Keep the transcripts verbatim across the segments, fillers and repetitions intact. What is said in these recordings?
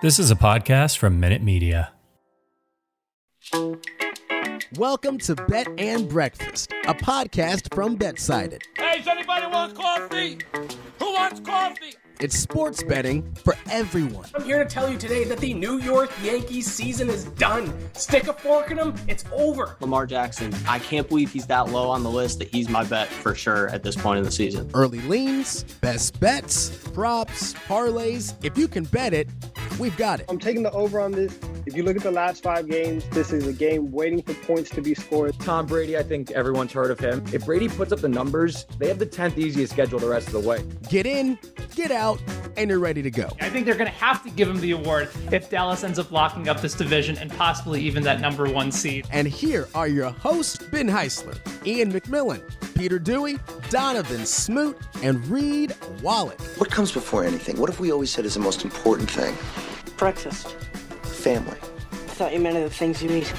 This is a podcast from Minute Media. Welcome to Bet and Breakfast, a podcast from BetSided. Hey, does anybody want coffee? Who wants coffee? It's sports betting for everyone. I'm here to tell you today that the New York Yankees season is done. Stick a fork in them, it's over. Lamar Jackson, I can't believe he's that low on the list that he's my bet for sure at this point in the season. Early leans, best bets, props, parlays. If you can bet it, we've got it. I'm taking the over on this. If you look at the last five games, this is a game waiting for points to be scored. Tom Brady, I think everyone's heard of him. If Brady puts up the numbers, they have the tenth easiest schedule the rest of the way. Get in, get out, and you're ready to go. I think they're going to have to give him the award if Dallas ends up locking up this division and possibly even that number one seed. And here are your hosts, Ben Heisler, Ian McMillan, Peter Dewey, Donovan Smoot, and Reed Wallet. What comes before anything? What have we always said is the most important thing? Breakfast. Family. I thought you meant the things you eat.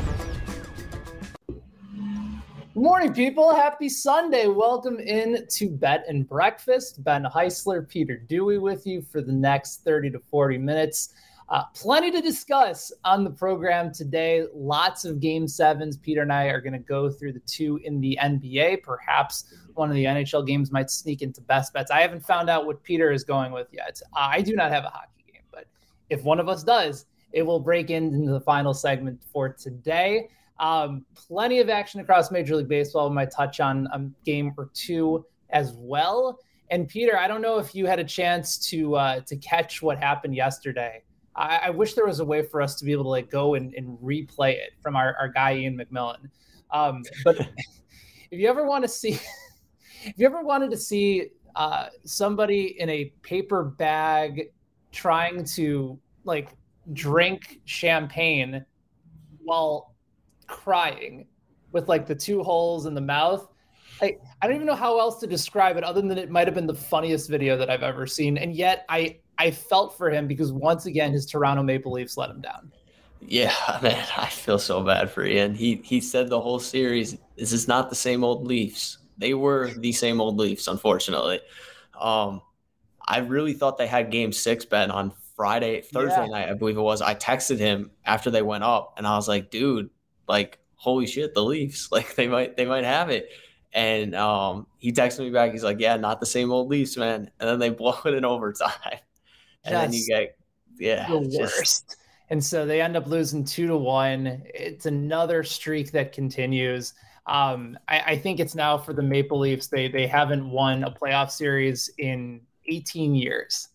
Good morning, people. Happy Sunday. Welcome in to Bet and Breakfast. Ben Heisler, Peter Dewey with you for the next thirty to forty minutes. Uh, plenty to discuss on the program today. Lots of game sevens. Peter and I are going to go through the two in the N B A. Perhaps one of the N H L games might sneak into best bets. I haven't found out what Peter is going with yet. I do not have a hockey game, but if one of us does, it will break into the final segment for today. Um, plenty of action across Major League Baseball. We might touch on a game or two as well. And Peter, I don't know if you had a chance to uh, to catch what happened yesterday. I, I wish there was a way for us to be able to like go and, and replay it from our, our guy Ian McMillan. Um, but if you ever want to see, if you ever wanted to see uh, somebody in a paper bag trying to like drink champagne while crying with like the two holes in the mouth. I, I don't even know how else to describe it other than it might have been the funniest video that I've ever seen. And yet I, I felt for him because once again, his Toronto Maple Leafs let him down. Yeah, man, I feel so bad for Ian. He, he said the whole series, this is not the same old Leafs. They were the same old Leafs, unfortunately. Um, I really thought they had game six, Ben, on Friday, Thursday yeah. night, I believe it was. I texted him after they went up, and I was like, dude, like, holy shit, the Leafs, like, they might they might have it. And um, he texted me back. He's like, yeah, not the same old Leafs, man. And then they blow it in overtime. And just then you get, yeah. The worst. Just... And so they end up losing two to one. It's another streak that continues. Um, I, I think it's now for the Maple Leafs. They they haven't won a playoff series in eighteen years.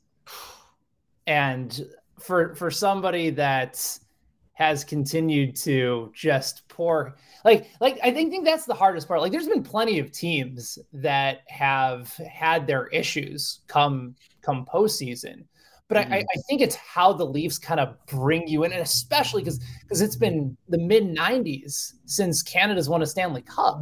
And for for somebody that has continued to just pour, like, like I think, think that's the hardest part. Like, there's been plenty of teams that have had their issues come come postseason, but mm-hmm. I, I think it's how the Leafs kind of bring you in, and especially because because it's been the mid nineties since Canada's won a Stanley Cup.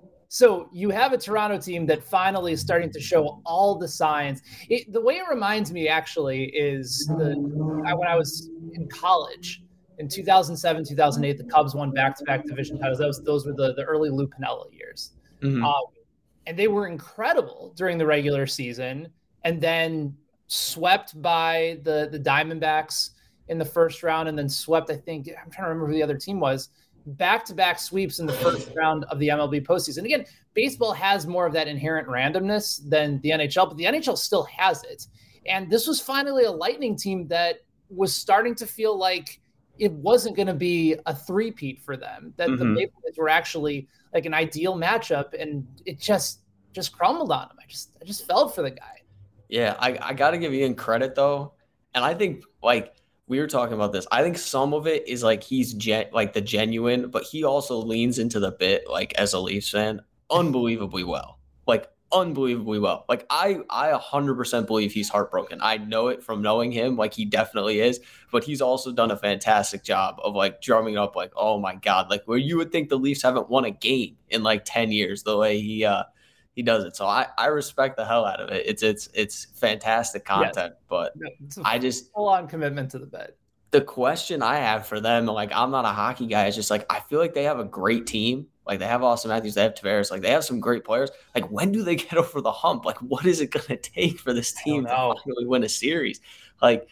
So you have a Toronto team that finally is starting to show all the signs. It, the way it reminds me actually is the when I was in college in two thousand seven, two thousand eight, the Cubs won back-to-back division titles. That was, those were the, the early Lou Piniella years. Mm-hmm. Um, and they were incredible during the regular season and then swept by the, the Diamondbacks in the first round and then swept, I think, I'm trying to remember who the other team was, back-to-back sweeps in the first round of the M L B postseason. Again, baseball has more of that inherent randomness than the N H L, but the N H L still has it. And this was finally a Lightning team that was starting to feel like it wasn't going to be a three-peat for them, that mm-hmm. the Maple Leafs were actually like an ideal matchup, and it just just crumbled on him. I just I just felt for the guy. Yeah, I, I got to give Ian credit, though. And I think, like, we were talking about this. I think some of it is like he's gen- like the genuine, but he also leans into the bit like as a Leafs fan unbelievably well, like unbelievably well. Like I, I one hundred percent believe he's heartbroken. I know it from knowing him, like he definitely is. But he's also done a fantastic job of like drumming up, like, oh my god, like where you would think the Leafs haven't won a game in like ten years, the way he uh he does it. So I, I respect the hell out of it. It's it's it's fantastic content, yes. but no, I just full on commitment to the bet. The question I have for them, like I'm not a hockey guy, is just like I feel like they have a great team. Like they have Austin Matthews, they have Tavares, like they have some great players. Like when do they get over the hump? Like what is it going to take for this team to finally win a series? Like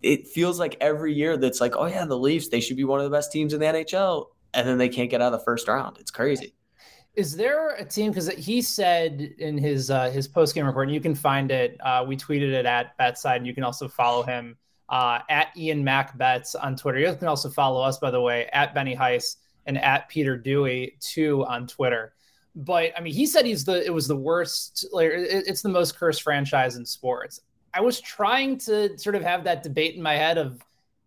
it feels like every year that's like, oh yeah, the Leafs, they should be one of the best teams in the N H L. And then they can't get out of the first round. It's crazy. Is there a team, because he said in his uh, his post-game report, and you can find it, uh, we tweeted it at Betside, and you can also follow him uh, at Ian Mac Bets on Twitter. You can also follow us, by the way, at Benny Heiss and at Peter Dewey, too, on Twitter. But, I mean, he said he's the it was the worst, like, it, it's the most cursed franchise in sports. I was trying to sort of have that debate in my head of,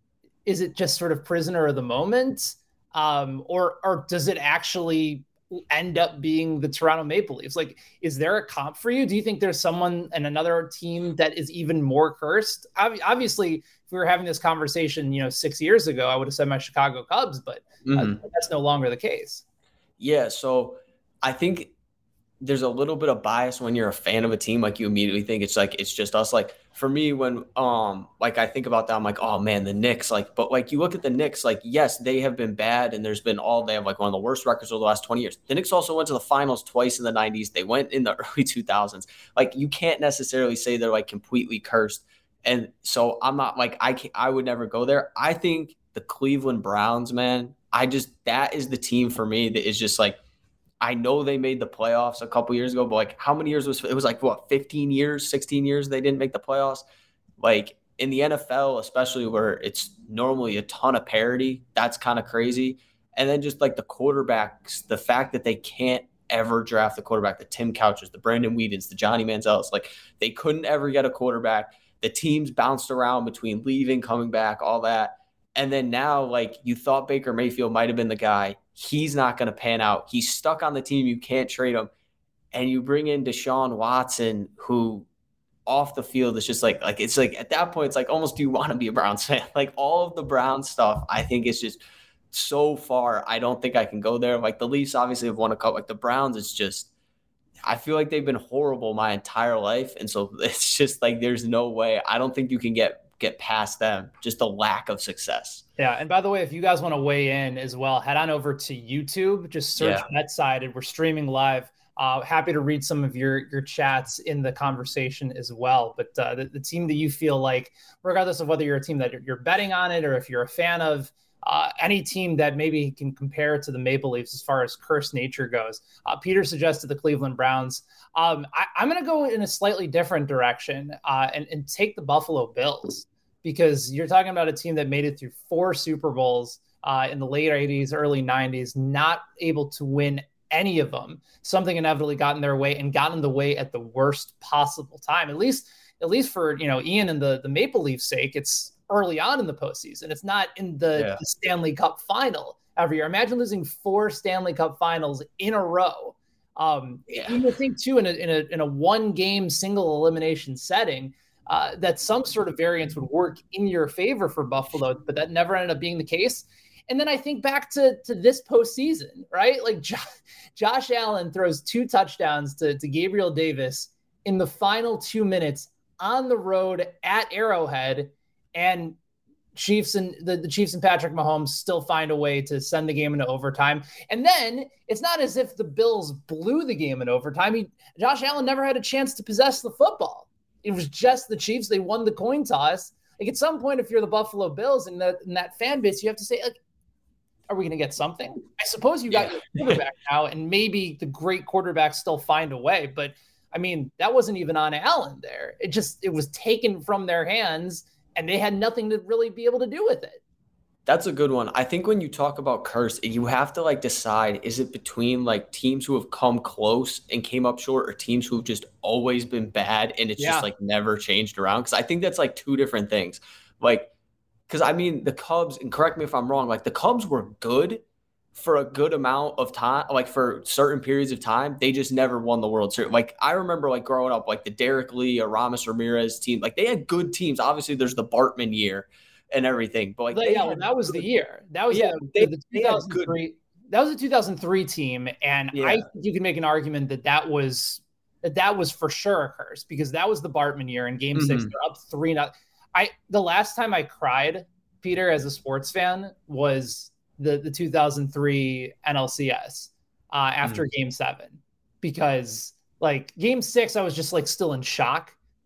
is it just sort of prisoner of the moment? Um, or or does it actually end up being the Toronto Maple Leafs? Like, is there a comp for you? Do you think there's someone and another team that is even more cursed? Ob- obviously, if we were having this conversation, you know, six years ago, I would have said my Chicago Cubs, but mm-hmm. uh, that's no longer the case. Yeah, so I think there's a little bit of bias when you're a fan of a team. Like, you immediately think it's like, it's just us. Like, for me, when, um, like, I think about that, I'm like, oh man, the Knicks, like, but like, you look at the Knicks, like, yes, they have been bad. And there's been all, they have like one of the worst records over the last twenty years. The Knicks also went to the finals twice in the nineties. They went in the early two thousands. Like, you can't necessarily say they're like completely cursed. And so I'm not like, I can't, I would never go there. I think the Cleveland Browns, man, I just, that is the team for me that is just like, I know they made the playoffs a couple years ago, but like how many years was it? Was like what, fifteen years, sixteen years they didn't make the playoffs? Like in the N F L, especially where it's normally a ton of parity, that's kind of crazy. And then just like the quarterbacks, the fact that they can't ever draft the quarterback, the Tim Couches, the Brandon Whedons, the Johnny Manziels, like they couldn't ever get a quarterback. The teams bounced around between leaving, coming back, all that. And then now, like, you thought Baker Mayfield might have been the guy. He's not going to pan out. He's stuck on the team. You can't trade him. And you bring in Deshaun Watson, who off the field is just like, like, it's like at that point, it's like almost, do you want to be a Browns fan? Like all of the Browns stuff, I think is just so far. I don't think I can go there. Like the Leafs obviously have won a cup. Like the Browns, it's just, I feel like they've been horrible my entire life. And so it's just like, there's no way. I don't think you can get get past them, just a lack of success. Yeah. And by the way, if you guys want to weigh in as well, head on over to YouTube, just search yeah. Betside, and we're streaming live. Uh, happy to read some of your, your chats in the conversation as well. But uh, the, the team that you feel like, regardless of whether you're a team that you're betting on it, or if you're a fan of uh, any team that maybe can compare to the Maple Leafs as far as cursed nature goes. Uh, Peter suggested the Cleveland Browns. Um, I, I'm going to go in a slightly different direction uh, and, and take the Buffalo Bills, because you're talking about a team that made it through four Super Bowls uh, in the late eighties, early nineties, not able to win any of them. Something inevitably got in their way and got in the way at the worst possible time. At least, at least for, you know, Ian and the, the Maple Leafs sake, it's early on in the postseason. It's not in the, yeah. the Stanley Cup final every year. Imagine losing four Stanley Cup finals in a row. Um, yeah. You would think too, in a, in a, in a one game single elimination setting, uh, that some sort of variance would work in your favor for Buffalo, but that never ended up being the case. And then I think back to, to this postseason, right? Like jo- Josh Allen throws two touchdowns to, to Gabriel Davis in the final two minutes on the road at Arrowhead, and Chiefs and the, the Chiefs and Patrick Mahomes still find a way to send the game into overtime. And then it's not as if the Bills blew the game in overtime. He, Josh Allen never had a chance to possess the football. It was just the Chiefs. They won the coin toss. Like at some point, if you're the Buffalo Bills and that, and that fan base, you have to say, like, are we going to get something? I suppose you got yeah. your quarterback now, and maybe the great quarterbacks still find a way. But I mean, that wasn't even on Allen there. It just, it was taken from their hands, and they had nothing to really be able to do with it. That's a good one. I think when you talk about curse, you have to like decide, is it between like teams who have come close and came up short, or teams who have just always been bad and it's yeah. just like never changed around? Because I think that's like two different things. Like, because I mean, the Cubs, and correct me if I'm wrong, like the Cubs were good for a good amount of time, like for certain periods of time. They just never won the World Series. Like I remember like growing up, like the Derek Lee or Ramos Ramirez team, like they had good teams. Obviously there's the Bartman year and everything, but like but, yeah, well, that was the year. That was yeah, the, they, the two thousand three. That was the two thousand three team, and yeah. I think you can make an argument that that was that that was for sure a curse, because that was the Bartman year in Game mm-hmm. Six. They're up three. Not I. The last time I cried, Peter, as a sports fan, was the the two thousand three N L C S uh, after mm-hmm. Game Seven, because like Game Six, I was just like still in shock.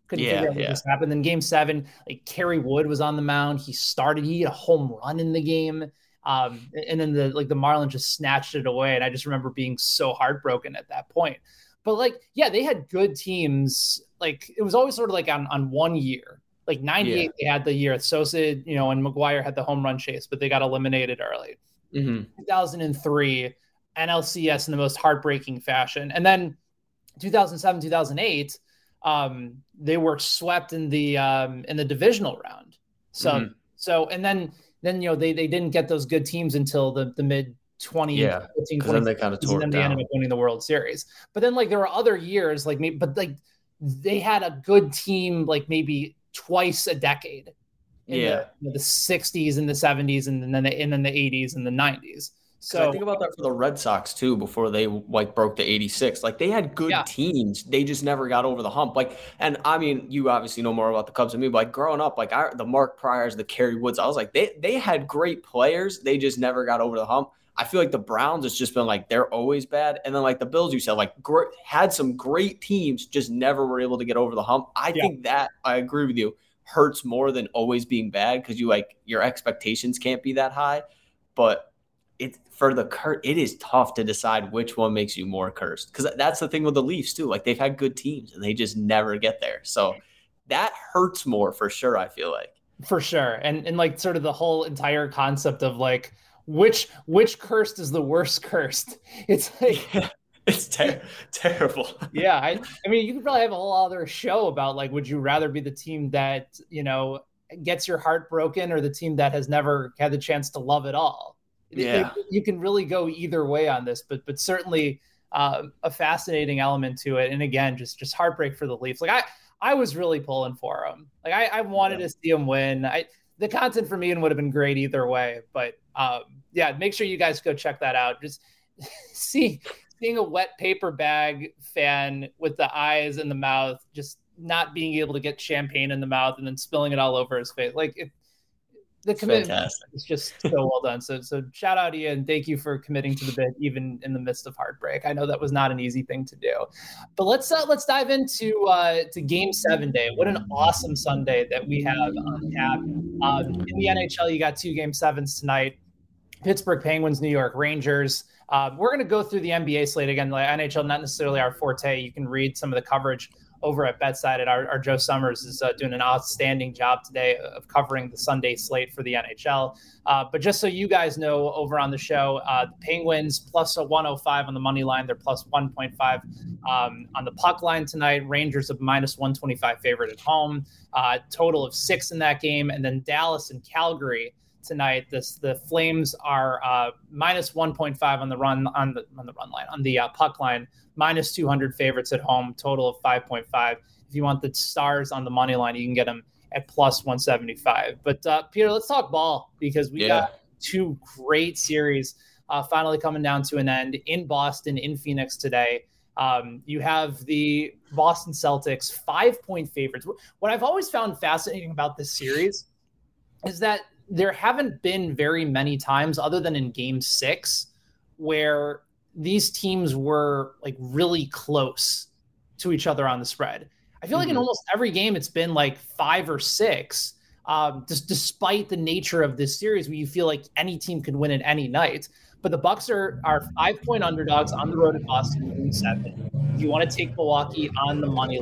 Couldn't Yeah, figure out what yeah. this happened. Then game seven, like Kerry Wood was on the mound. He started, he had a home run in the game. Um, and then the like the Marlins just snatched it away. And I just remember being so heartbroken at that point. But like, yeah, they had good teams. Like it was always sort of like on, on one year. Like ninety-eight, yeah. They had the year Sosa, you know, and McGuire had the home run chase, but they got eliminated early. Mm-hmm. two thousand three, N L C S in the most heartbreaking fashion. And then two thousand seven, two thousand eight, um, they were swept in the um, in the divisional round. So mm-hmm. so and then then you know they they didn't get those good teams until the the mid twenty yeah, because then they kind of tore it and down. They ended up winning the World Series. But then like there were other years like maybe, but like they had a good team like maybe twice a decade. In yeah, the, the sixties and the seventies and then the and then the eighties and the nineties. So I think about that for the Red Sox too. Before they like broke the eighty-six, like they had good yeah. teams. They just never got over the hump. Like, and I mean, you obviously know more about the Cubs than me. But like growing up, like I, the Mark Pryors, the Kerry Woods, I was like, they they had great players. They just never got over the hump. I feel like the Browns has just been like they're always bad, and then like the Bills, you said like gr- had some great teams, just never were able to get over the hump. I yeah. think that I agree with you. Hurts more than always being bad because you like your expectations can't be that high. But it for the cur it is tough to decide which one makes you more cursed, because that's the thing with the Leafs too. Like they've had good teams and they just never get there. So that hurts more for sure. I feel like for sure, and and like sort of the whole entire concept of like which which cursed is the worst cursed. It's like. Yeah. It's ter- terrible. yeah. I, I mean, you could probably have a whole other show about like, would you rather be the team that, you know, gets your heart broken or the team that has never had the chance to love it all? Yeah. It, you can really go either way on this, but, but certainly uh, a fascinating element to it. And again, just, just heartbreak for the Leafs. Like I, I was really pulling for them. Like I, I wanted yeah. to see them win. I, the content for me would have been great either way, but um, yeah, make sure you guys go check that out. Just see, Seeing a wet paper bag fan with the eyes and the mouth, just not being able to get champagne in the mouth and then spilling it all over his face. Like it, the commitment is just so well done. So, so shout out to you and thank you for committing to the bit, even in the midst of heartbreak. I know that was not an easy thing to do, but let's, uh, let's dive into, uh, to game seven day. What an awesome Sunday that we have on tap. Um, in the N H L, you got two game sevens tonight. Pittsburgh Penguins, New York Rangers. Uh, we're going to go through the N B A slate again. Like N H L, not necessarily our forte. You can read some of the coverage over at Bedside. And our, our Joe Summers is uh, doing an outstanding job today of covering the Sunday slate for the N H L. Uh, but just so you guys know, over on the show, uh, the Penguins plus a one oh five on the money line. They're plus one point five um, on the puck line tonight. Rangers of minus one twenty-five favorite at home. Uh, total of six in that game. And then Dallas and Calgary tonight. This the Flames are uh, minus one point five on the run on the on the run line on the uh, puck line, minus two hundred favorites at home, total of five point five. If you want the Stars on the money line, you can get them at plus one seventy-five. But uh, Peter, let's talk ball because we yeah. got two great series uh, finally coming down to an end in Boston, in Phoenix today. Um, you have the Boston Celtics five point favorites. What I've always found fascinating about this series is that there haven't been very many times other than in game six where these teams were like really close to each other on the spread. I feel mm-hmm. like in almost every game, it's been like five or six, um, just despite the nature of this series where you feel like any team could win it any night. But the Bucks are, are five point underdogs on the road at Boston in seven. If you want to take Milwaukee on the money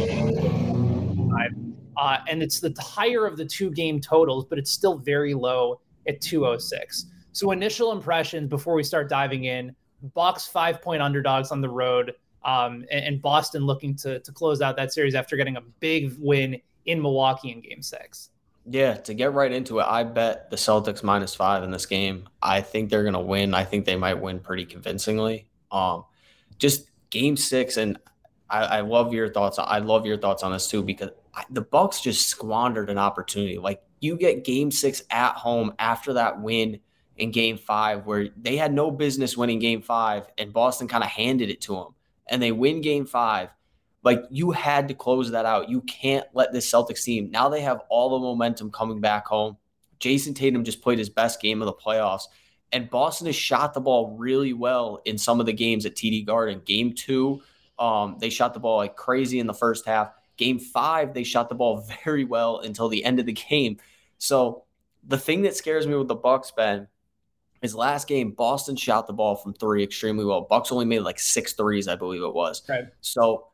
line, five. Uh, and it's the higher of the two game totals, but it's still very low at two oh six. So initial impressions before we start diving in, Bucks five point underdogs on the road, um, and, and Boston looking to, to close out that series after getting a big win in Milwaukee in game six. Yeah, to get right into it, I bet the Celtics minus five in this game. I think they're going to win. I think they might win pretty convincingly. Um, just game six, and I, I love your thoughts. I love your thoughts on this too, because I, the Bucks just squandered an opportunity. Like you get game six at home after that win in game five, where they had no business winning game five, and Boston kind of handed it to them, and they win game five. Like you had to close that out. You can't let this Celtics team. Now they have all the momentum coming back home. Jason Tatum just played his best game of the playoffs, and Boston has shot the ball really well in some of the games at T D Garden. Game two, um, they shot the ball like crazy in the first half. Game five, they shot the ball very well until the end of the game. So the thing that scares me with the Bucks, Ben, is last game, Boston shot the ball from three extremely well. Bucks only made like six threes, I believe it was. Right. So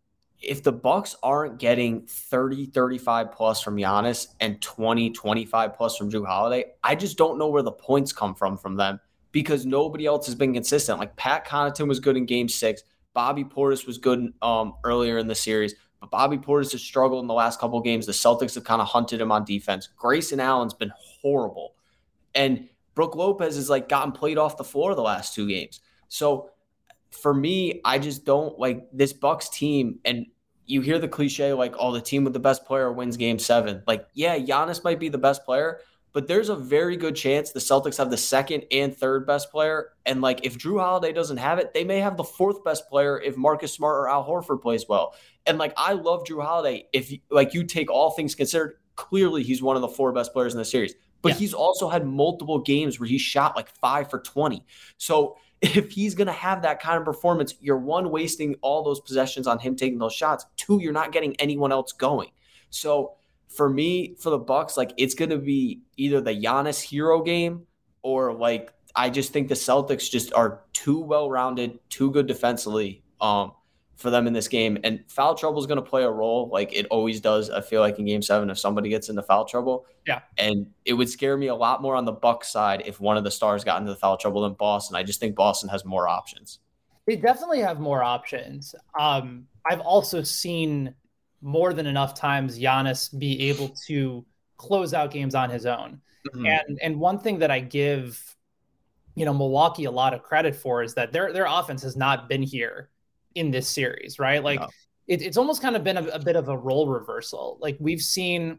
if the Bucks aren't getting thirty, thirty-five plus from Giannis and twenty, twenty-five plus from Jrue Holiday, I just don't know where the points come from from them because nobody else has been consistent. Like Pat Connaughton was good in game six. Bobby Portis was good um, earlier in the series, but Bobby Portis has struggled in the last couple of games. The Celtics have kind of hunted him on defense. Grayson Allen's been horrible. And Brook Lopez has like gotten played off the floor the last two games. So for me, I just don't like this Bucks team. And you hear the cliche like, oh, the team with the best player wins game seven. Like, yeah, Giannis might be the best player, but there's a very good chance the Celtics have the second and third best player. And like, if Jrue Holiday doesn't have it, they may have the fourth best player if Marcus Smart or Al Horford plays well. And like, I love Jrue Holiday. If like you take all things considered, clearly he's one of the four best players in the series. But yeah. He's also had multiple games where he shot like five for twenty. So if he's going to have that kind of performance, you're one, wasting all those possessions on him taking those shots. Two, you're not getting anyone else going. So for me, for the Bucks, like it's going to be either the Giannis hero game or like I just think the Celtics just are too well-rounded, too good defensively um, for them in this game. And foul trouble is going to play a role like it always does, I feel like, in game seven if somebody gets into foul trouble. Yeah. And it would scare me a lot more on the Bucks side if one of the stars got into the foul trouble than Boston. I just think Boston has more options. They definitely have more options. Um, I've also seen more than enough times Giannis be able to close out games on his own. Mm-hmm. And and one thing that I give, you know, Milwaukee a lot of credit for is that their their offense has not been here in this series, right? Like no. it, it's almost kind of been a, a bit of a role reversal. Like we've seen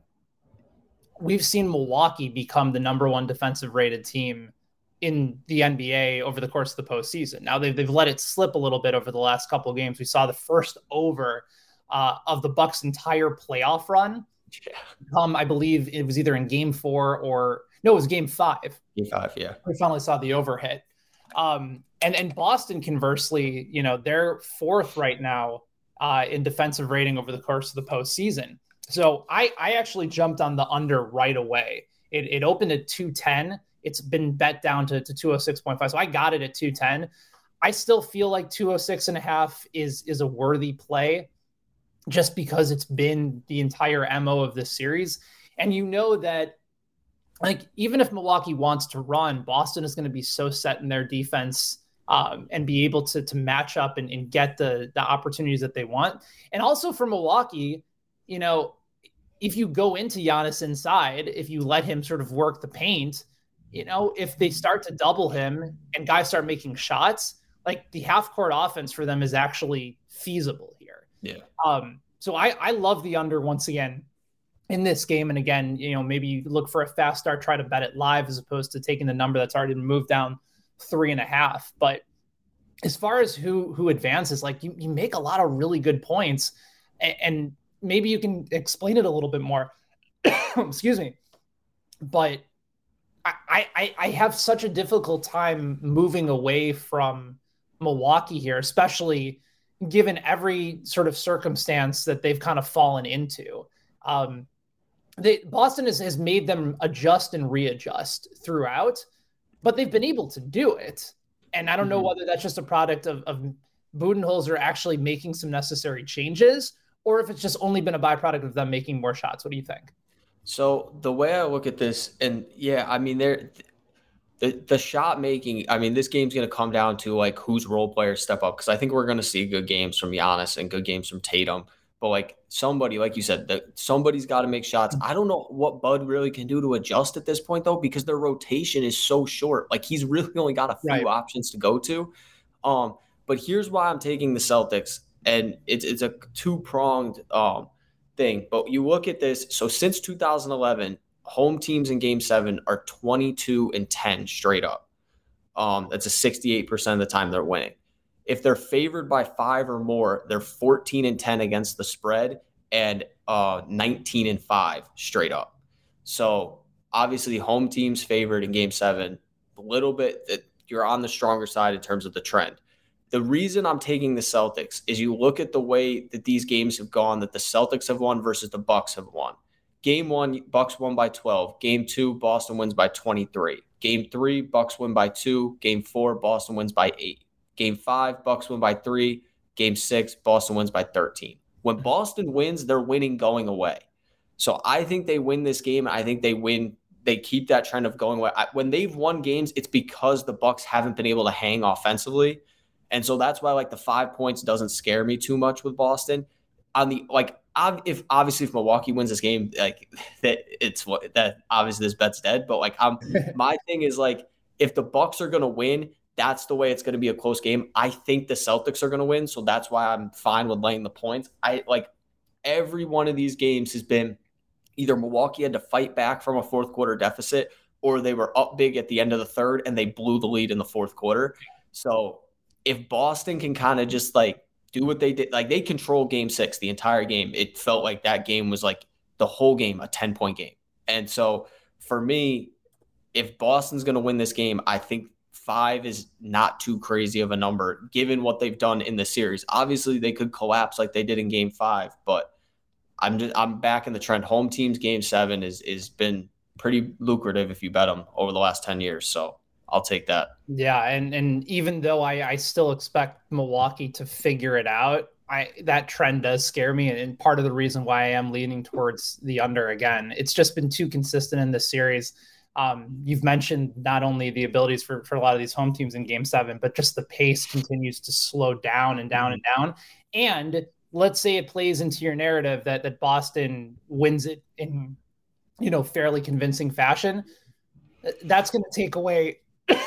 we've seen Milwaukee become the number one defensive rated team in the N B A over the course of the postseason. Now they've they've let it slip a little bit over the last couple of games. We saw the first over uh, of the Bucks' entire playoff run. Yeah. Um, I believe it was either in game four or no, it was game five. Game five, yeah. We finally saw the over hit. Um, and and Boston, conversely, you know, they're fourth right now uh, in defensive rating over the course of the postseason. So I I actually jumped on the under right away. It it opened at two ten. It's been bet down to, to two oh six point five. So I got it at two ten. I still feel like two oh six and a half is, is a worthy play just because it's been the entire M O of this series. And you know that, like, even if Milwaukee wants to run, Boston is going to be so set in their defense um, and be able to, to match up and, and get the, the opportunities that they want. And also for Milwaukee, you know, if you go into Giannis inside, if you let him sort of work the paint, you know, if they start to double him and guys start making shots, like the half court offense for them is actually feasible here. Yeah. Um, so I, I love the under once again in this game. And again, you know, maybe you look for a fast start, try to bet it live as opposed to taking the number that's already been moved down three and a half. But as far as who, who advances, like you, you make a lot of really good points and, and maybe you can explain it a little bit more. Excuse me. But I, I, I have such a difficult time moving away from Milwaukee here, especially given every sort of circumstance that they've kind of fallen into. Um, they, Boston has, has made them adjust and readjust throughout, but they've been able to do it. And I don't know whether that's just a product of, of Budenholzer actually making some necessary changes, or if it's just only been a byproduct of them making more shots. What do you think? So the way I look at this, and yeah, I mean, there, the the shot making. I mean, this game's going to come down to like whose role players step up, because I think we're going to see good games from Giannis and good games from Tatum. But like somebody, like you said, that somebody's got to make shots. I don't know what Bud really can do to adjust at this point though, because their rotation is so short. Like he's really only got a few right. options to go to. Um, but here's why I'm taking the Celtics, and it's it's a two pronged um. thing. But you look at this, so since two thousand eleven, home teams in game seven are twenty-two and ten straight up. Um, that's a sixty-eight percent of the time they're winning. If they're favored by five or more, they're fourteen and ten against the spread and uh, nineteen and five straight up. So obviously home teams favored in game seven, a little bit that you're on the stronger side in terms of the trend. The reason I'm taking the Celtics is you look at the way that these games have gone, that the Celtics have won versus the Bucks have won. Game one, Bucks won by twelve. Game two, Boston wins by twenty-three. Game three, Bucks win by two. Game four, Boston wins by eight. Game five, Bucks win by three. Game six, Boston wins by thirteen. When Boston wins, they're winning going away. So I think they win this game. I think they win. They keep that trend of going away. When they've won games, it's because the Bucks haven't been able to hang offensively. And so that's why like the five points doesn't scare me too much with Boston. On the like, if obviously if Milwaukee wins this game, like that, it's what that obviously this bet's dead. But like, I'm my thing is like, if the Bucks are gonna win, that's the way it's gonna be a close game. I think the Celtics are gonna win, so that's why I'm fine with laying the points. I like every one of these games has been either Milwaukee had to fight back from a fourth quarter deficit, or they were up big at the end of the third and they blew the lead in the fourth quarter. So if Boston can kind of just like do what they did, like they control game six, the entire game. It felt like that game was like the whole game, a ten point game. And so for me, if Boston's going to win this game, I think five is not too crazy of a number given what they've done in the series. Obviously they could collapse like they did in game five, but I'm just, I'm back in the trend. Home teams game seven is, is been pretty lucrative if you bet them over the last ten years. So I'll take that. Yeah, and and even though I, I still expect Milwaukee to figure it out, I that trend does scare me, and, and part of the reason why I am leaning towards the under again. It's just been too consistent in this series. Um, you've mentioned not only the abilities for, for a lot of these home teams in game seven, but just the pace continues to slow down and down and down. And let's say it plays into your narrative that that Boston wins it in, you know, fairly convincing fashion. That's going to take away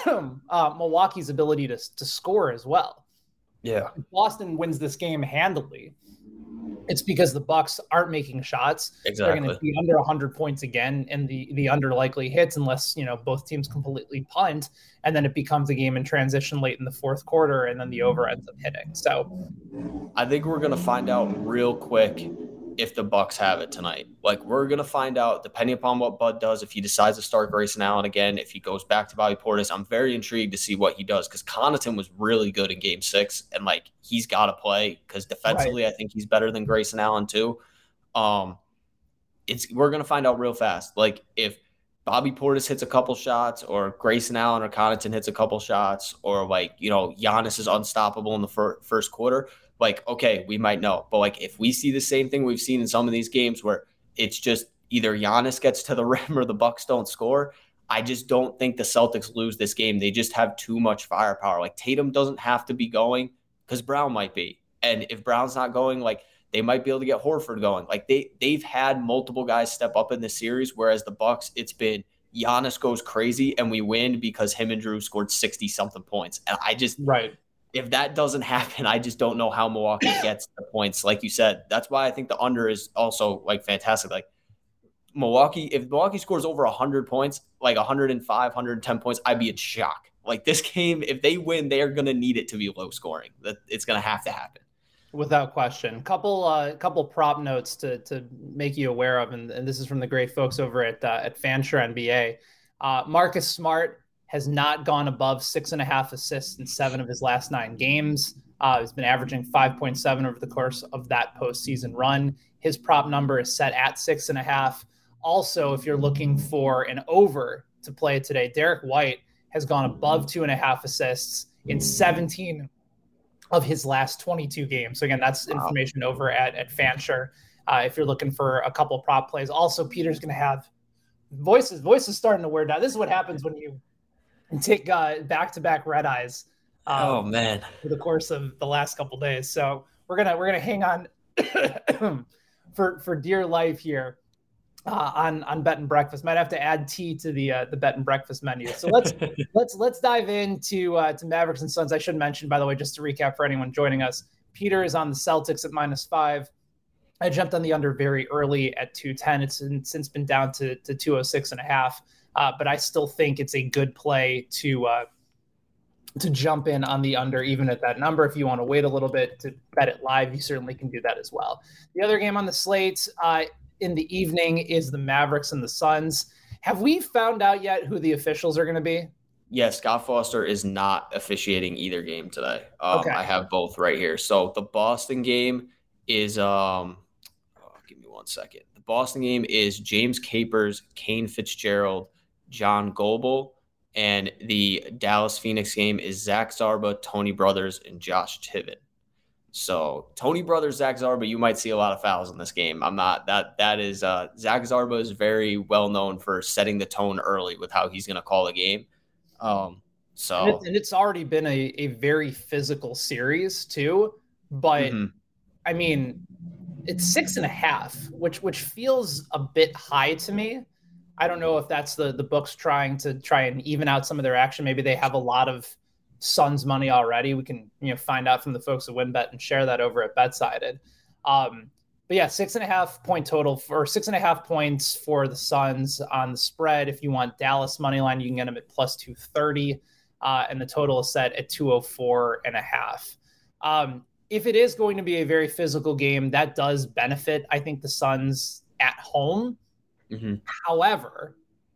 uh, Milwaukee's ability to to score as well. Yeah, if Boston wins this game handily, it's because the Bucks aren't making shots. Exactly. They're going to be under one hundred points again, and the the under likely hits unless, you know, both teams completely punt, and then it becomes a game in transition late in the fourth quarter, and then the over ends up hitting. So I think we're going to find out real quick if the Bucks have it tonight. Like, we're going to find out, depending upon what Bud does, if he decides to start Grayson Allen again, if he goes back to Bobby Portis. I'm very intrigued to see what he does, because Connaughton was really good in game six, and, like, he's got to play, because defensively, right. I think he's better than Grayson Allen, too. Um, it's We're going to find out real fast. Like, if Bobby Portis hits a couple shots, or Grayson Allen or Connaughton hits a couple shots, or, like, you know, Giannis is unstoppable in the fir- first quarter, like, okay, we might know. But, like, if we see the same thing we've seen in some of these games where it's just either Giannis gets to the rim or the Bucks don't score, I just don't think the Celtics lose this game. They just have too much firepower. Like, Tatum doesn't have to be going because Brown might be. And if Brown's not going, like, they might be able to get Horford going. Like, they, they've had multiple guys step up in this series, whereas the Bucks, it's been Giannis goes crazy and we win because him and Drew scored sixty-something points. And I just – right. If that doesn't happen, I just don't know how Milwaukee gets the points. Like you said, that's why I think the under is also like fantastic. Like Milwaukee, if Milwaukee scores over one hundred points, like one hundred five, one hundred ten points, I'd be in shock. Like this game, if they win, they are going to need it to be low scoring. That it's going to have to happen. Without question. Couple uh, couple prop notes to to make you aware of, and, and this is from the great folks over at uh, at Fanshare N B A. Uh, Marcus Smart has not gone above six and a half assists in seven of his last nine games. Uh, he's been averaging five point seven over the course of that postseason run. His prop number is set at six and a half. Also, if you're looking for an over to play today, Derek White has gone above two and a half assists in seventeen of his last twenty-two games. So again, that's information over at, at Fanshare. Uh, if you're looking for a couple prop plays. Also, Peter's going to have voices, voices starting to wear down. This is what happens when you take uh, back-to-back red eyes. Um, oh man! For the course of the last couple of days, so we're gonna we're gonna hang on for for dear life here uh, on on Bet and Breakfast. Might have to add tea to the uh, the Bet and Breakfast menu. So let's let's let's dive into uh, to Mavericks and Suns. I should mention, by the way, just to recap for anyone joining us, Peter is on the Celtics at minus five. I jumped on the under very early at two ten. It's in, since been down to to two oh six and a half. Uh, but I still think it's a good play to uh, to jump in on the under, even at that number. If you want to wait a little bit to bet it live, you certainly can do that as well. The other game on the slate uh, in the evening is the Mavericks and the Suns. Have we found out yet who the officials are going to be? Yeah, Scott Foster is not officiating either game today. Um, Okay. I have both right here. So the Boston game is um, oh, give me one second. The Boston game is James Capers, Kane Fitzgerald, John Goebel, and the Dallas Phoenix game is Zach Zarba, Tony Brothers, and Josh Tiven. So Tony Brothers, Zach Zarba, you might see a lot of fouls in this game. I'm not that. That is uh, Zach Zarba is very well known for setting the tone early with how he's going to call the game. Um, so and, it, and it's already been a, a very physical series too, but mm-hmm. I mean, it's six and a half, which, which feels a bit high to me. I don't know if that's the, the books trying to try and even out some of their action. Maybe they have a lot of Suns money already. We can, you know, find out from the folks at WinBet and share that over at BetSided. Um, But yeah, six and a half point total for six and a half points for the Suns on the spread. If you want Dallas money line, you can get them at plus two thirty, uh, and the total is set at two oh four and a half. Um, if it is going to be a very physical game, that does benefit, I think, the Suns at home. Mm-hmm. However,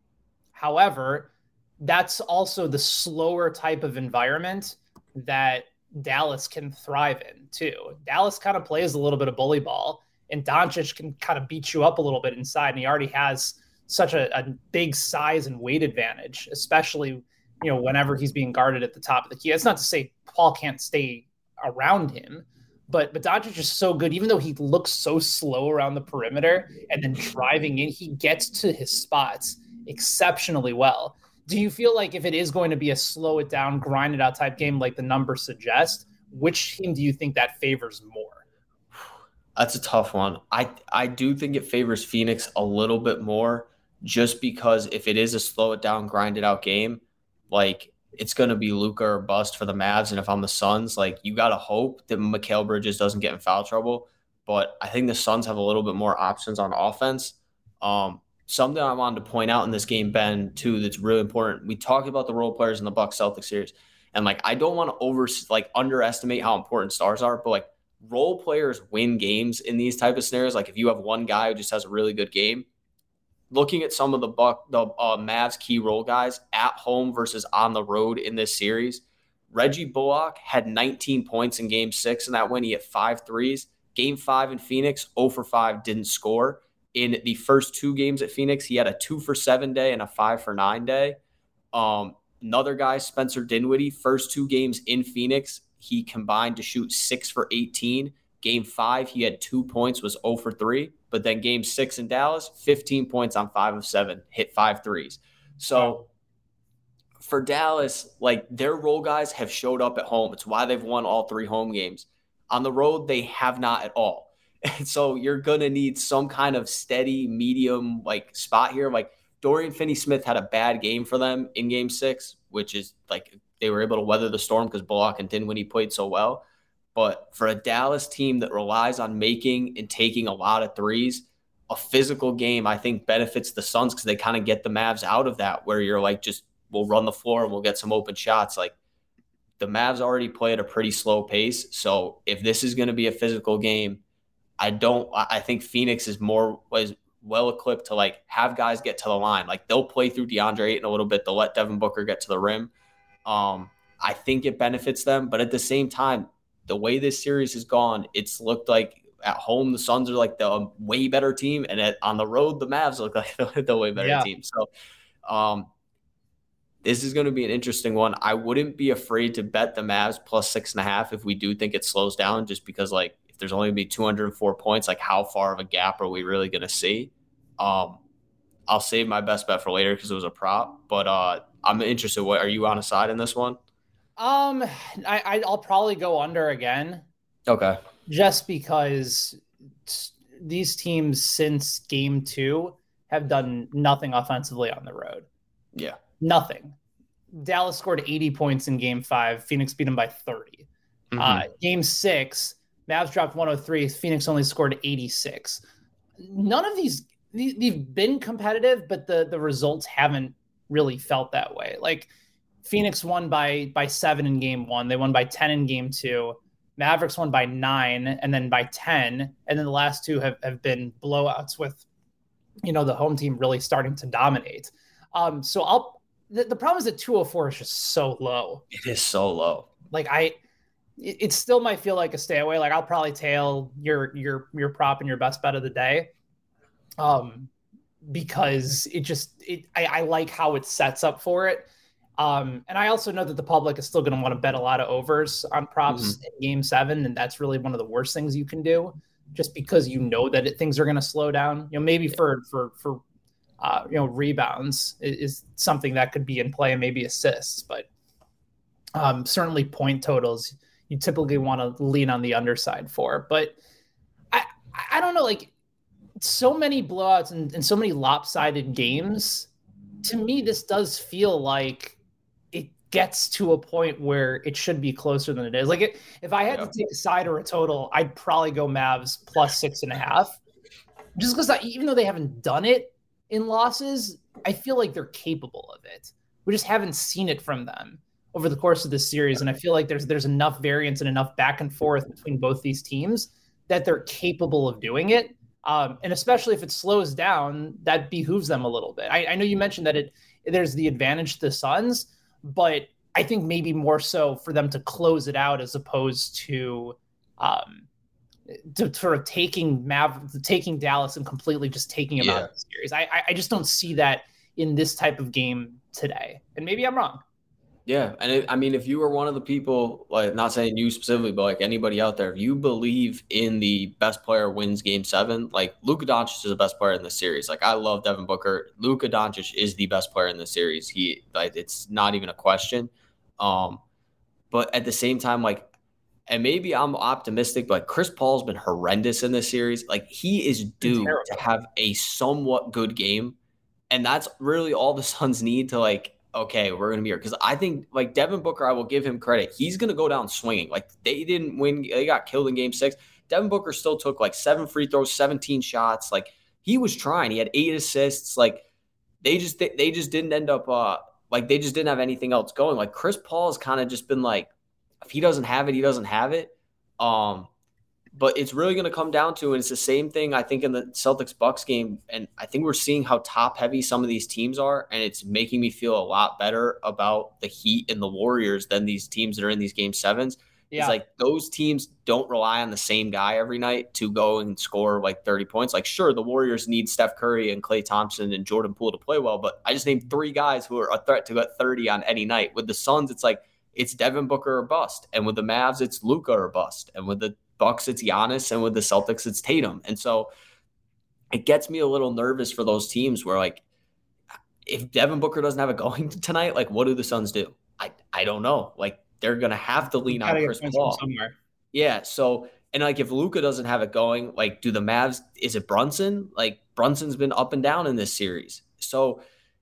however, that's also the slower type of environment that Dallas can thrive in too. Dallas kind of plays a little bit of bully ball. And Doncic can kind of beat you up a little bit inside, and he already has such a, a big size and weight advantage, especially, you know, whenever he's being guarded at the top of the key. That's not to say Paul can't stay around him, but but Doncic is so good. Even though he looks so slow around the perimeter and then driving in, he gets to his spots exceptionally well. Do you feel like if it is going to be a slow it down, grind it out type game like the numbers suggest, which team do you think that favors more? That's a tough one. I I do think it favors Phoenix a little bit more, just because if it is a slow it down, grind it out game, like it's going to be Luka or bust for the Mavs. And if I'm the Suns, like you got to hope that Mikal Bridges doesn't get in foul trouble. But I think the Suns have a little bit more options on offense. Um, something I wanted to point out in this game, Ben, too, that's really important. We talked about the role players in the Bucks Celtics series, and like I don't want to over like underestimate how important stars are, but like role players win games in these type of scenarios. Like if you have one guy who just has a really good game, looking at some of the Buck, the uh, Mavs key role guys at home versus on the road in this series, Reggie Bullock had nineteen points in game six in that win. He hit five threes. Game five in Phoenix, zero for five, didn't score. In the first two games at Phoenix, he had a two for seven day and a five for nine day. Um, another guy, Spencer Dinwiddie, first two games in Phoenix, he combined to shoot six for eighteen. Game five, he had two points, was zero for three. But then game six in Dallas, fifteen points on five of seven, hit five threes. So for Dallas, like their role guys have showed up at home. It's why they've won all three home games. On the road, they have not at all. And so you're going to need some kind of steady, medium like spot here. Like Dorian Finney-Smith had a bad game for them in game six, which is like they were able to weather the storm because Bullock and Dinwiddie played so well. But for a Dallas team that relies on making and taking a lot of threes, a physical game, I think, benefits the Suns because they kind of get the Mavs out of that where you're like, just we'll run the floor and we'll get some open shots. Like the Mavs already play at a pretty slow pace. So if this is going to be a physical game, I don't, I think Phoenix is more, is well equipped to like have guys get to the line. Like they'll play through DeAndre Ayton a little bit. They'll let Devin Booker get to the rim. Um, I think it benefits them, but at the same time, the way this series has gone, it's looked like at home, the Suns are like the way better team. And at, on the road, the Mavs look like the, the way better yeah. team. So um, this is going to be an interesting one. I wouldn't be afraid to bet the Mavs plus six and a half if we do think it slows down, just because like if there's only going to be two hundred four points, like how far of a gap are we really going to see? Um, I'll save my best bet for later because it was a prop, but uh, I'm interested. What are you on a side in this one? Um, I, I'll probably go under again. Okay. Just because these teams since game two have done nothing offensively on the road. Yeah. Nothing. Dallas scored eighty points in game five. Phoenix beat them by thirty. Mm-hmm. Uh, game six, Mavs dropped one oh three. Phoenix only scored eighty-six. None of these, they've been competitive, but the, the results haven't really felt that way. Like, Phoenix won by by seven in game one. They won by ten in game two. Mavericks won by nine and then by ten. And then the last two have, have been blowouts with, you know, the home team really starting to dominate. Um, so I'll the, the problem is that two oh four is just so low. It is so low. Like I, it, it still might feel like a stay away. Like I'll probably tail your your your prop and your best bet of the day, um, because it just it I, I like how it sets up for it. Um, and I also know that the public is still going to want to bet a lot of overs on props mm-hmm. in game seven. And that's really one of the worst things you can do, just because you know that it, things are going to slow down. You know, maybe yeah. for, for, for, uh, you know, rebounds is, is something that could be in play, and maybe assists, but, um, certainly point totals, you typically want to lean on the underside for, but I, I don't know, like so many blowouts and, and so many lopsided games. To me, this does feel like gets to a point where it should be closer than it is. Like it, if I had yeah. to take a side or a total, I'd probably go Mavs plus six and a half. Just because even though they haven't done it in losses, I feel like they're capable of it. We just haven't seen it from them over the course of this series. And I feel like there's there's enough variance and enough back and forth between both these teams that they're capable of doing it. Um, and especially if it slows down, that behooves them a little bit. I, I know you mentioned that it there's the advantage to the Suns, but I think maybe more so for them to close it out as opposed to, um, to sort of taking Mav, taking Dallas and completely just taking them yeah. out of the series. I, I just don't see that in this type of game today, and maybe I'm wrong. Yeah, and it, I mean, if you were one of the people, like not saying you specifically, but like anybody out there, if you believe in the best player wins Game Seven, like Luka Doncic is the best player in the series. Like I love Devin Booker. Luka Doncic is the best player in the series. He, like, it's not even a question. Um, but at the same time, like, and maybe I'm optimistic, but Chris Paul's been horrendous in this series. Like he is due to have a somewhat good game, and that's really all the Suns need to like. Okay, we're going to be here. Because I think, like, Devin Booker, I will give him credit. He's going to go down swinging. Like, they didn't win. They got killed in game six. Devin Booker still took, like, seven free throws, seventeen shots. Like, he was trying. He had eight assists. Like, they just they just didn't end up, uh, like, they just didn't have anything else going. Like, Chris Paul has kind of just been like, if he doesn't have it, he doesn't have it. Um, But it's really going to come down to, and it's the same thing, I think, in the Celtics-Bucks game. And I think we're seeing how top-heavy some of these teams are, and it's making me feel a lot better about the Heat and the Warriors than these teams that are in these Game sevens. Yeah. It's like those teams don't rely on the same guy every night to go and score like thirty points. Like, sure, the Warriors need Steph Curry and Klay Thompson and Jordan Poole to play well, but I just named three guys who are a threat to get thirty on any night. With the Suns, it's like it's Devin Booker or bust. And with the Mavs, it's Luka or bust. And with the Bucks, it's Giannis, and with the Celtics, it's Tatum. And so it gets me a little nervous for those teams where, like, if Devin Booker doesn't have it going tonight, like, what do the Suns do? I, I don't know. Like, they're going to have to lean on Chris Paul. Yeah, so, and, like, if Luka doesn't have it going, like, do the Mavs, is it Brunson? Like, Brunson's been up and down in this series. So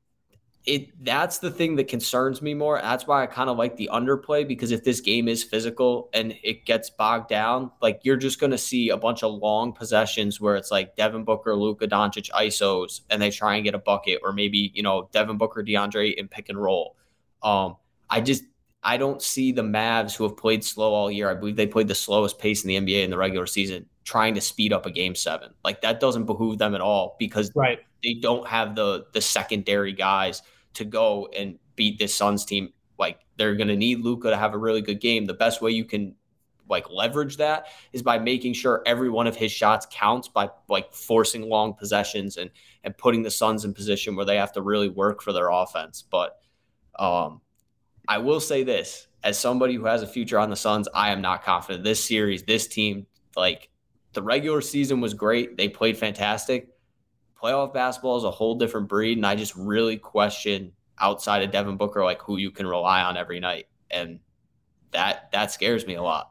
it that's the thing that concerns me more. That's why I kind of like the underplay, because if this game is physical and it gets bogged down, like you're just going to see a bunch of long possessions where it's like Devin Booker, Luka Doncic I S Os, and they try and get a bucket, or maybe, you know, Devin Booker, DeAndre in pick and roll. Um, I just, I don't see the Mavs, who have played slow all year. I believe they played the slowest pace in the N B A in the regular season, trying to speed up a game seven. Like that doesn't behoove them at all, because right. they don't have the the secondary guys to go and beat this Suns team. Like they're going to need Luka to have a really good game. The best way you can like leverage that is by making sure every one of his shots counts, by like forcing long possessions and and putting the Suns in position where they have to really work for their offense. But um, I will say this, as somebody who has a future on the Suns, I am not confident. This series, this team, like the regular season was great. They played fantastic. Playoff basketball is a whole different breed, and I just really question, outside of Devin Booker, like who you can rely on every night, and that that scares me a lot.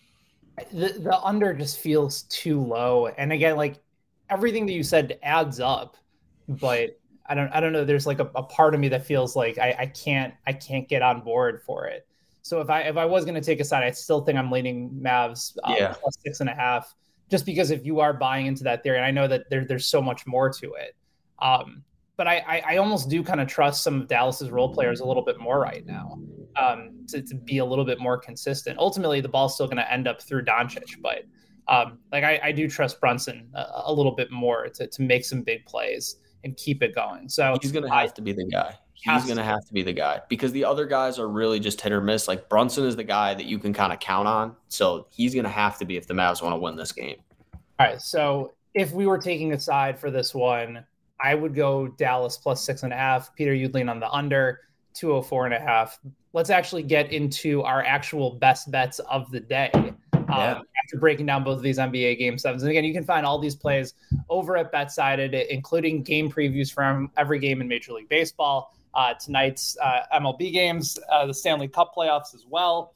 The the under just feels too low, and again, like everything that you said adds up, but I don't I don't know. There's like a, a part of me that feels like I, I can't I can't get on board for it. So if I if I was going to take a side, I still think I'm leaning Mavs um, yeah. plus six and a half. Just because if you are buying into that theory, and I know that there, there's so much more to it, um, but I, I, I almost do kind of trust some of Dallas's role players a little bit more right now, um, to, to be a little bit more consistent. Ultimately, the ball's still going to end up through Doncic, but um, like I, I do trust Brunson a, a little bit more to, to make some big plays and keep it going. So he's going to have to be the guy. he's going to have to be the guy because the other guys are really just hit or miss. Like Brunson is the guy that you can kind of count on. So he's going to have to be if the Mavs want to win this game. All right. So if we were taking a side for this one, I would go Dallas plus six and a half. Peter, you'd lean on the under two oh four and a half. Let's actually get into our actual best bets of the day. Yeah. Um, after breaking down both of these N B A game sevens. And again, you can find all these plays over at BetSided, including game previews from every game in Major League Baseball, uh, tonight's uh, M L B games, uh, the Stanley Cup playoffs as well,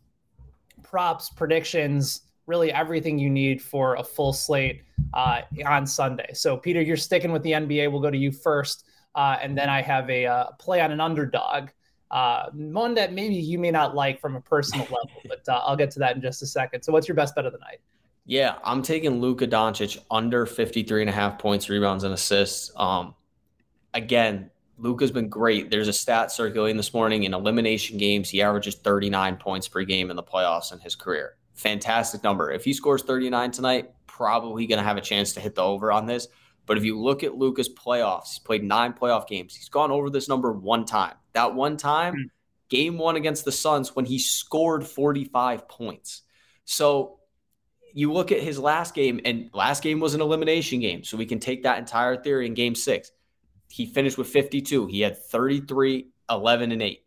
props, predictions, really everything you need for a full slate uh, on Sunday. So, Peter, you're sticking with the N B A. We'll go to you first. Uh, and then I have a uh, play on an underdog. Uh, one that maybe you may not like from a personal level, but uh, I'll get to that in just a second. So what's your best bet of the night? Yeah, I'm taking Luka Doncic under fifty-three and a half points, rebounds, and assists. Um, again, Luka's been great. There's a stat circulating this morning in elimination games. He averages thirty-nine points per game in the playoffs in his career. Fantastic number. If he scores thirty-nine tonight, probably going to have a chance to hit the over on this. But if you look at Luka's playoffs, he's played nine playoff games. He's gone over this number one time. That one time, mm-hmm. game one against the Suns when he scored forty-five points. So you look at his last game, and last game was an elimination game. So we can take that entire theory in game six. He finished with fifty-two. He had thirty-three, eleven, and eight.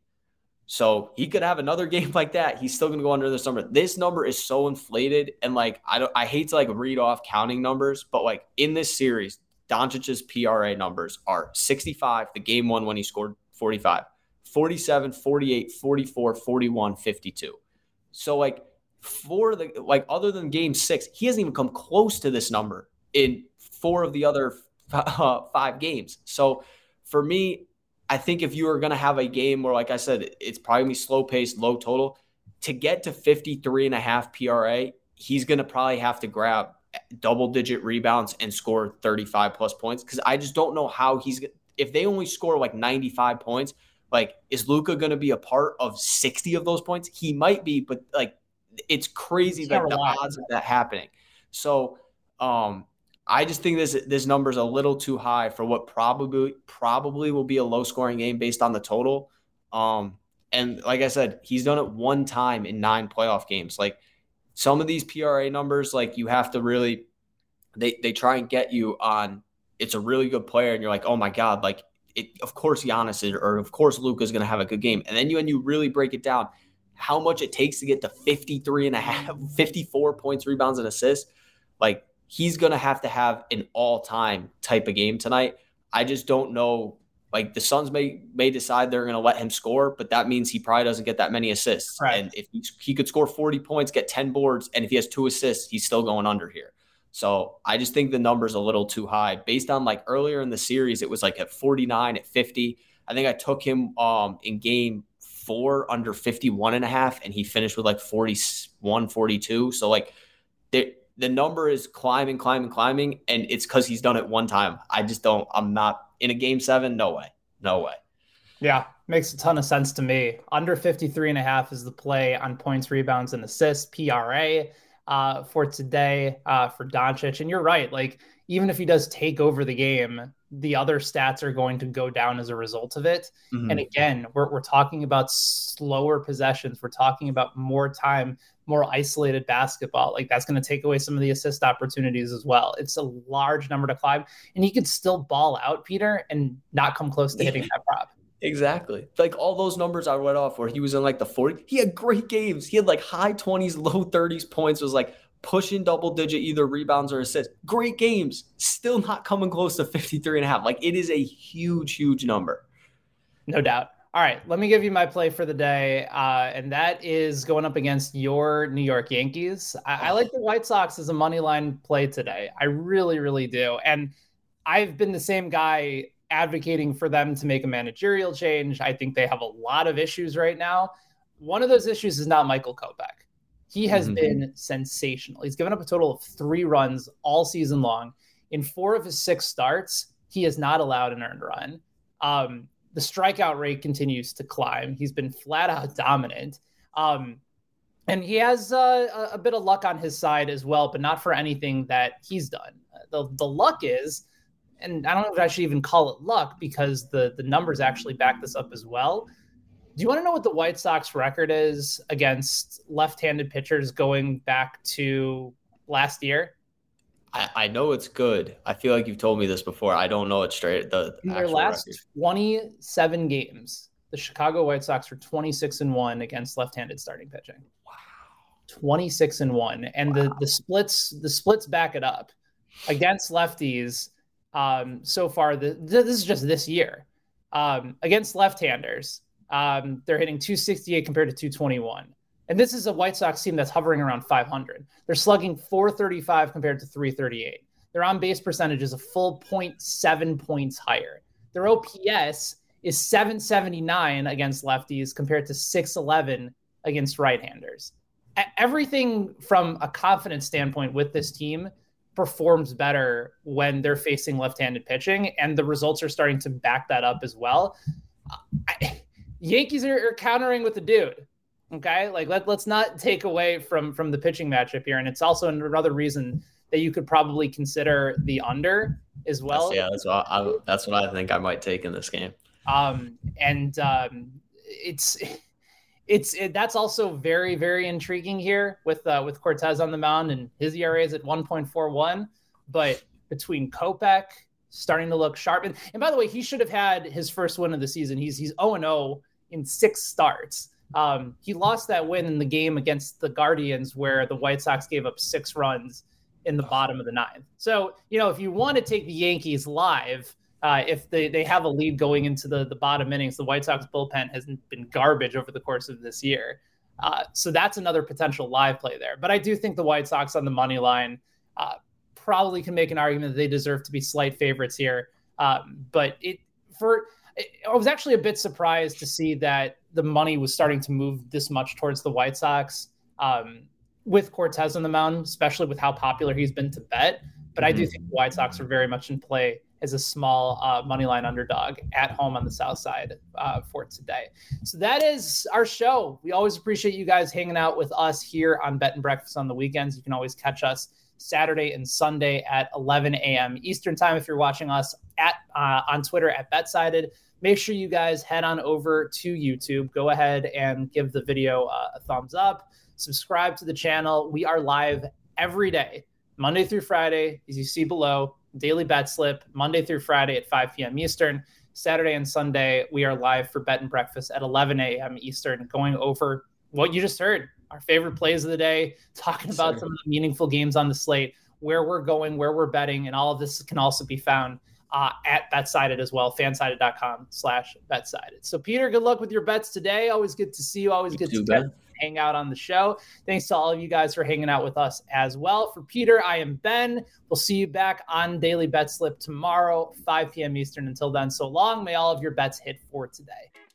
So he could have another game like that. He's still going to go under this number. This number is so inflated. And like, I don't, I hate to like read off counting numbers, but like in this series, Doncic's P R A numbers are sixty-five, the game one when he scored forty-five, forty-seven, forty-eight, forty-four, forty-one, fifty-two. So like for the, like other than game six, he hasn't even come close to this number in four of the other uh, five games. So for me, I think if you are going to have a game where, like I said, it's probably going to be slow paced, low total, to get to fifty-three and a half P R A, he's going to probably have to grab double digit rebounds and score thirty-five plus points. Cause I just don't know how he's, if they only score like ninety-five points, like is Luka going to be a part of sixty of those points? He might be, but like, it's crazy that the odds of that happening. So, um, I just think this, this number is a little too high for what probably, probably will be a low scoring game based on the total. Um, and like I said, he's done it one time in nine playoff games. Like, some of these P R A numbers, like you have to really, they they try and get you on, it's a really good player. And you're like, oh my God, like it, of course Giannis is, or of course Luka's going to have a good game. And then you, and you really break it down, how much it takes to get to fifty-three and a half, fifty-four points, rebounds, and assists. Like he's going to have to have an all time type of game tonight. I just don't know. Like the Suns may may decide they're going to let him score, but that means he probably doesn't get that many assists. Right. And if he, he could score forty points, get ten boards, and if he has two assists, he's still going under here. So I just think the number's a little too high. Based on like earlier in the series, it was like at forty-nine, at fifty. I think I took him um, in game four under fifty-one and a half, and he finished with like forty-one, forty-two. So like the, the number is climbing, climbing, climbing, and it's because he's done it one time. I just don't, I'm not, in a game seven, no way. No way. Yeah, makes a ton of sense to me. Under fifty-three and a half is the play on points, rebounds, and assists, P R A uh, for today uh, for Doncic. And you're right. Like, even if he does take over the game, the other stats are going to go down as a result of it. Mm-hmm. And again, we're, we're talking about slower possessions. We're talking about more time, more isolated basketball. Like that's going to take away some of the assist opportunities as well. It's a large number to climb, and he could still ball out, Peter, and not come close to hitting that prop. Exactly. Like all those numbers I read off where he was in like the forty, he had great games. He had like high twenties, low thirties points, was like pushing double digit, either rebounds or assists. Great games. Still not coming close to fifty-three and a half. Like it is a huge, huge number. No doubt. All right, let me give you my play for the day, uh, and that is going up against your New York Yankees. I, I like the White Sox as a money line play today. I really, really do. And I've been the same guy advocating for them to make a managerial change. I think they have a lot of issues right now. One of those issues is not Michael Kopech. He has mm-hmm. been sensational. He's given up a total of three runs all season long. In four of his six starts, he has not allowed an earned run. Um, The strikeout rate continues to climb. He's been flat out dominant. Um, and he has uh, a bit of luck on his side as well, but not for anything that he's done. The, the luck is and I don't know if I should even call it luck because the, the numbers actually back this up as well. Do you want to know what the White Sox record is against left-handed pitchers going back to last year? I, I know it's good. I feel like you've told me this before. I don't know it straight. The In their last record. twenty-seven games, the Chicago White Sox were twenty-six and one against left-handed starting pitching. Wow. twenty-six and one. And wow. the, the splits, the splits back it up against lefties. Um, so far, the, this is just this year. Um, against left-handers, um, they're hitting two sixty-eight compared to two twenty-one. And this is a White Sox team that's hovering around five hundred. They're slugging four thirty-five compared to three thirty-eight. Their on-base percentage is a full zero point seven points higher. Their O P S is seven seventy-nine against lefties compared to six eleven against right-handers. Everything from a confidence standpoint with this team performs better when they're facing left-handed pitching, and the results are starting to back that up as well. I, Yankees are, are countering with the dude. Okay, like let, let's not take away from from the pitching matchup here. And it's also another reason that you could probably consider the under as well. That's, yeah, that's what I, that's what I think I might take in this game. Um, and um, it's it's it, that's also very, very intriguing here with uh, with Cortez on the mound, and his E R A is at one point four one. But between Kopech starting to look sharp, and, and by the way, he should have had his first win of the season. He's he's oh and oh in six starts. Um, he lost that win in the game against the Guardians where the White Sox gave up six runs in the bottom of the ninth. So, you know, if you want to take the Yankees live, uh, if they, they have a lead going into the, the bottom innings, the White Sox bullpen has been garbage over the course of this year. Uh, so that's another potential live play there. But I do think the White Sox on the money line uh, probably can make an argument that they deserve to be slight favorites here. Um, but it for I was actually a bit surprised to see that the money was starting to move this much towards the White Sox um, with Cortez on the mound, especially with how popular he's been to bet. But mm-hmm. I do think the White Sox are very much in play as a small uh, money line underdog at home on the South Side uh, for today. So that is our show. We always appreciate you guys hanging out with us here on Bet and Breakfast on the weekends. You can always catch us Saturday and Sunday at eleven a.m. Eastern time if you're watching us at uh, on Twitter at BetSided. Make sure you guys head on over to YouTube. Go ahead and give the video uh, a thumbs up. Subscribe to the channel. We are live every day, Monday through Friday, as you see below. Daily Bet Slip, Monday through Friday at five p.m. Eastern. Saturday and Sunday, we are live for Bet and Breakfast at eleven a.m. Eastern, going over what you just heard, our favorite plays of the day, talking about sure. some of the meaningful games on the slate, where we're going, where we're betting, and all of this can also be found Uh, at BetSided as well, fansided.com slash BetSided. So, Peter, good luck with your bets today. Always good to see you. Always you good to bet, hang out on the show. Thanks to all of you guys for hanging out with us as well. For Peter, I am Ben. We'll see you back on Daily Bet Slip tomorrow, five p.m. Eastern. Until then, so long. May all of your bets hit for today.